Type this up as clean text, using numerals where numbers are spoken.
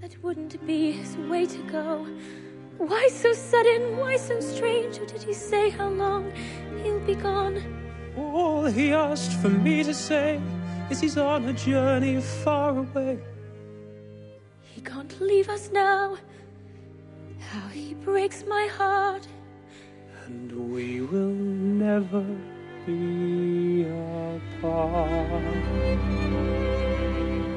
That wouldn't be his way to go. Why so sudden, why so strange? Or did he say how long he'll be gone? All he asked for me to say is he's on a journey far away. He can't leave us now. How he breaks my heart. And we will never be apart.